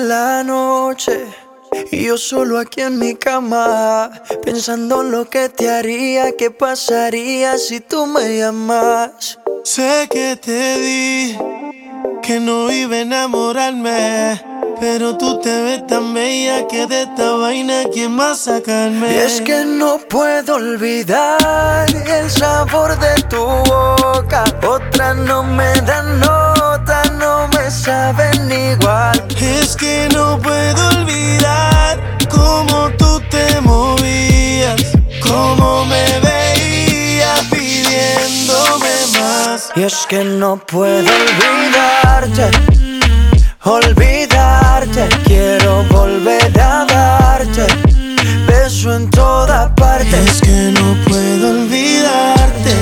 la noche y yo solo aquí en mi cama, pensando en lo que te haría, qué pasaría si tú me llamas. Sé que te di que no iba a enamorarme, pero tú te ves tan bella que de esta vaina quién más sacarme. Y es que no puedo olvidar el sabor de tu boca. Otras no me dan nota, no me saben igual. Es que no puedo olvidar cómo tú te movías, cómo me veías pidiéndome más. Y es que no puedo olvidarte, olvidarte. Quiero volver a darte beso en toda parte. Es que no puedo olvidarte,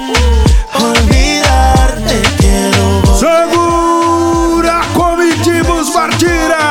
olvidarte. Quiero volver. Segura comitivos partida.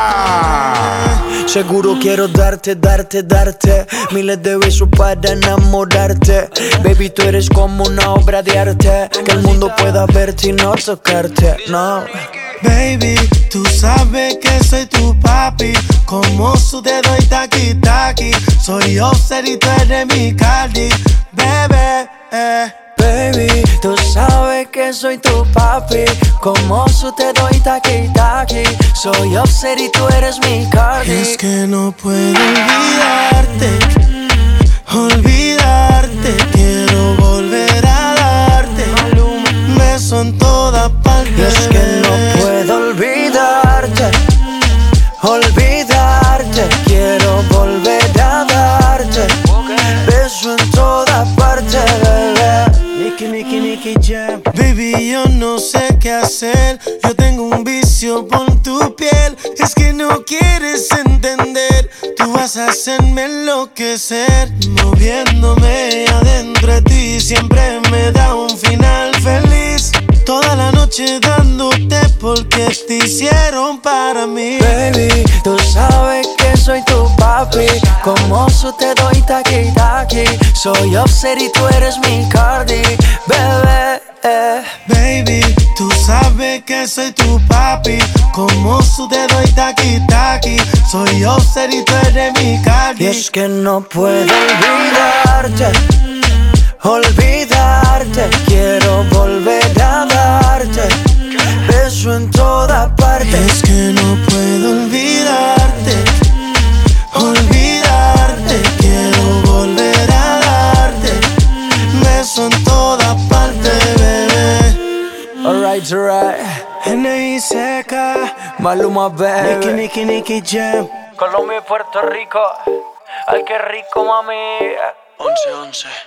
Seguro quiero darte, darte, darte miles de besos para enamorarte. Baby, tú eres como una obra de arte, que el mundo pueda verte y no tocarte, no. Baby, tú sabes que soy tu papi, como su dedo y taqui taqui. Soy Offset y tú eres mi Cardi, bebé. Baby, tú sabes que soy tu papi, como su te doy taqui taqui. Soy Offset y tú eres mi Cardi. Es que no puedo olvidarte, olvidarte. Quiero volver a darte beso en todas partes. Y es que no puedo olvidarte, olvidarte. Quiero volver a darte beso en todas partes, bebé. Nicky Jam. Baby, yo no sé qué hacer. Yo tengo un vicio por tu piel. Es que no quieres entender. Tú vas a hacerme enloquecer. Moviéndome adentro de ti siempre me da un final feliz. Toda la noche dándote porque te hicieron para mí. Baby, tú sabes que soy tu papi, como su te doy taqui taqui. Soy Offset y tú eres mi Cardi, bebé. Baby, tú sabes que soy tu papi, como su dedo y taqui taqui. Soy Offset y tú eres mi Cardi. Y es que no puedo olvidarte, olvidarte. Quiero volver a darte beso en toda parte. Es que no puedo olvidarte, olvidarte. Quiero volver a darte beso en toda parte, bebé. Alright, alright. N.I. Seca, Maluma, baby. Nicky Jam. Colombia y Puerto Rico. Ay, qué rico, mami. 11-11.